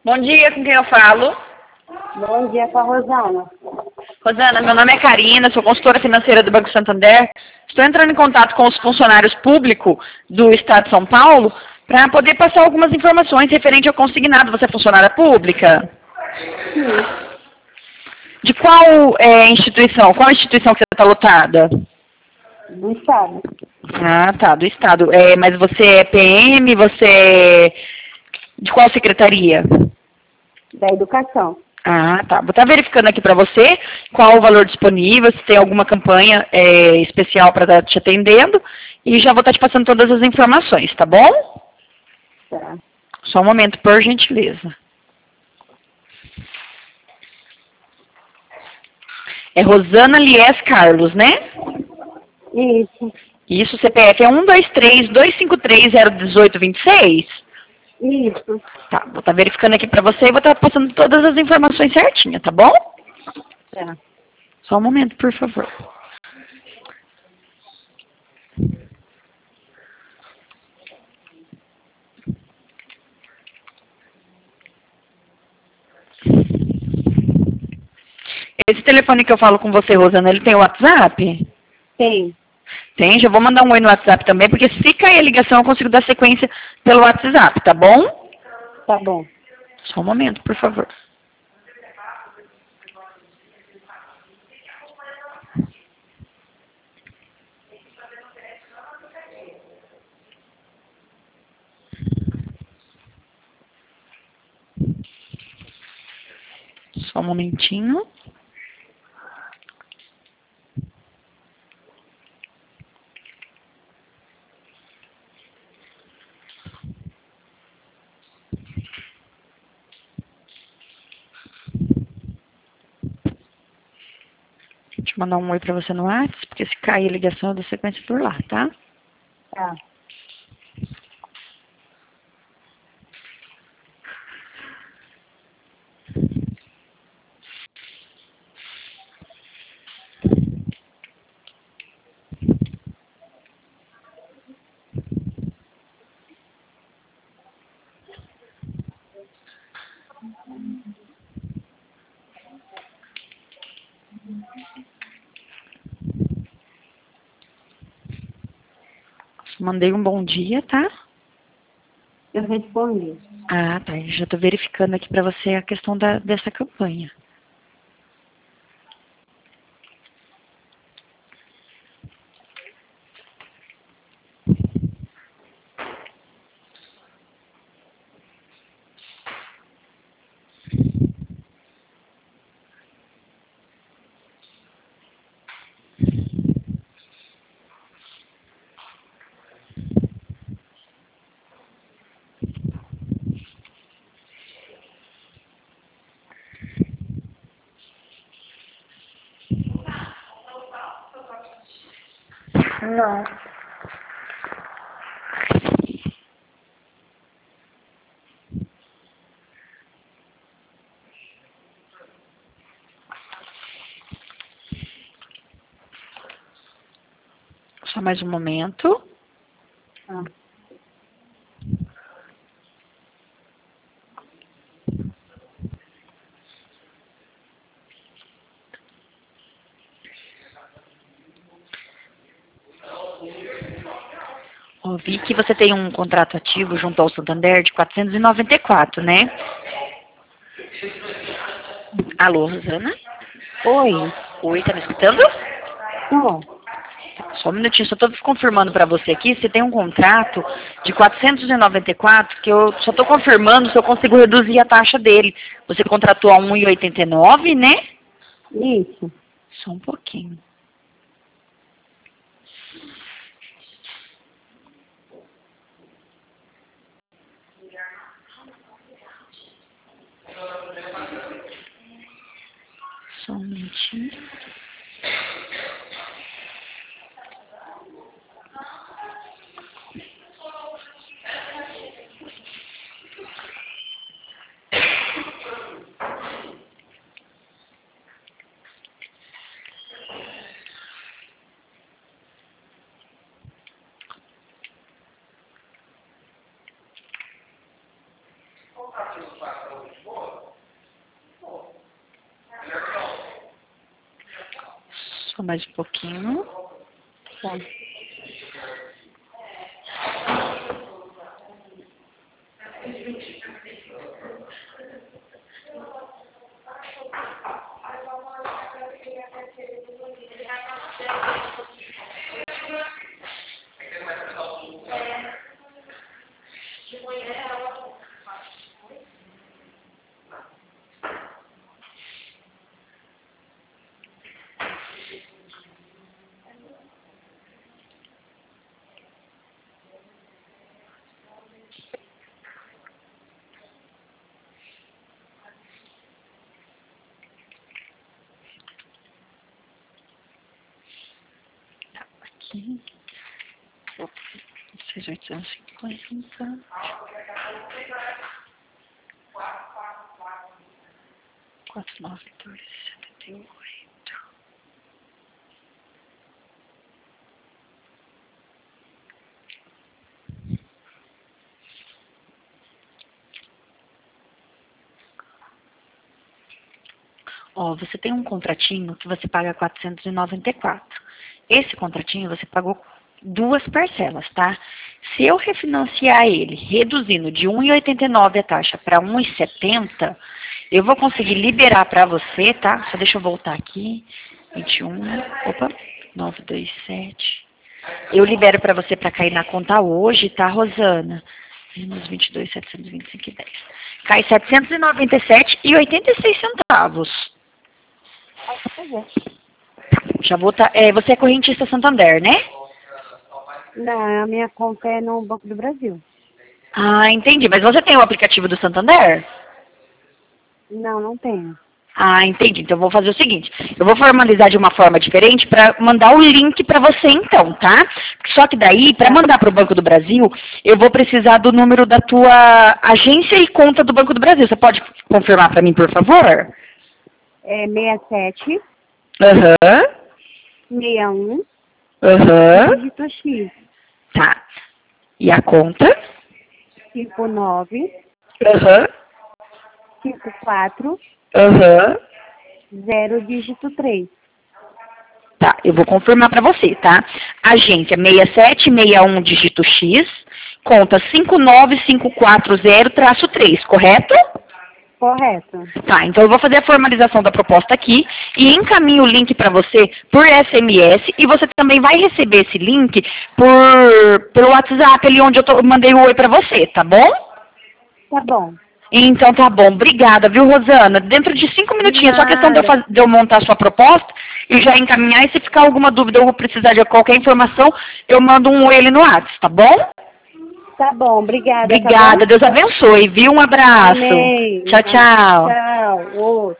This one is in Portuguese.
Bom dia, com quem eu falo? Bom dia com a Rosana. Rosana, meu nome é Karina, sou consultora financeira do Banco Santander. Estou entrando em contato com os funcionários públicos do Estado de São Paulo para poder passar algumas informações referente ao consignado. Você é funcionária pública? Sim, De qual instituição? Qual instituição que você está lotada? do Estado. Ah, tá, do Estado. Mas você é PM, você é de qual secretaria? Da Educação. Ah, tá. Vou estar verificando aqui para você qual o valor disponível, se tem alguma campanha especial para estar te atendendo. E já vou estar te passando todas as informações, tá bom? Tá. Só um momento, por gentileza. É Rosana Lies Carlos, né? Isso, Isso, CPF é 123-253-01826? isso. Tá, vou estar verificando aqui para você e vou estar passando todas as informações certinhas, tá bom? Tá. Só um momento, por favor. Esse telefone que eu falo com você, Rosana, ele tem WhatsApp? Tem. Tem, já vou mandar um oi no WhatsApp também, porque se cair a ligação eu consigo dar sequência pelo WhatsApp, tá bom? Tá bom. Só um momento, por favor. Só um momentinho. Deixa eu mandar um oi pra você no WhatsApp, porque se cair a ligação eu dou sequência por lá, tá? Tá. Mandei um bom dia, tá? Eu respondi. Ah, tá. Já tô verificando aqui pra você a questão dessa campanha. Não. Só mais um momento. Tá. Ó, vi que você tem um contrato ativo junto ao Santander de 494, né? Alô, Rosana? Oi. Oi, tá me escutando? Tô. Só um minutinho, só estou confirmando para você aqui, você tem um contrato de 494, que eu só estou confirmando se eu consigo reduzir a taxa dele. Você contratou a 1,89, né? Isso. Só um pouquinho. Só um minutinho. Só mais um pouquinho. Tá. Aqui. 6.850. Quatro, 9.278. Ó, você tem um contratinho que você paga 494. Esse contratinho você pagou 2 parcelas, tá? Se eu refinanciar ele, reduzindo de 1,89 a taxa para 1,70, eu vou conseguir liberar para você, tá? Só deixa eu voltar aqui. 21, opa, 927. Eu libero para você para cair na conta hoje, tá, Rosana? Menos 22, 725 e 10. Cai 797,86 centavos. Já vou tá, você é correntista Santander, né? Não, a minha conta é no Banco do Brasil. Ah, entendi. Mas você tem o aplicativo do Santander? Não, não tenho. Ah, entendi. Então eu vou fazer o seguinte, eu vou formalizar de uma forma diferente para mandar o link para você então, tá? Só que daí, para mandar para o Banco do Brasil, eu vou precisar do número da tua agência e conta do Banco do Brasil. Você pode confirmar para mim, por favor? É 67 Aham. 61 Aham. dígito X. Tá. E a conta? 59 Aham. 54 Aham. 0 dígito 3. Tá, eu vou confirmar para você, tá? Agência 6761 dígito X, conta 59540-3, correto? Correto. Tá, então eu vou fazer a formalização da proposta aqui e encaminho o link para você por SMS e você também vai receber esse link pelo WhatsApp ali onde eu mandei o oi para você, tá bom? Tá bom. Então tá bom, obrigada, viu, Rosana? Dentro de 5 minutinhos, só questão de eu montar a sua proposta e já encaminhar, e se ficar alguma dúvida ou precisar de qualquer informação, eu mando um oi ali no WhatsApp, tá bom? Tá bom, obrigada. Obrigada, tá bom? Deus abençoe, viu? Um abraço. Amém. Tchau, tchau. Tchau. Outro.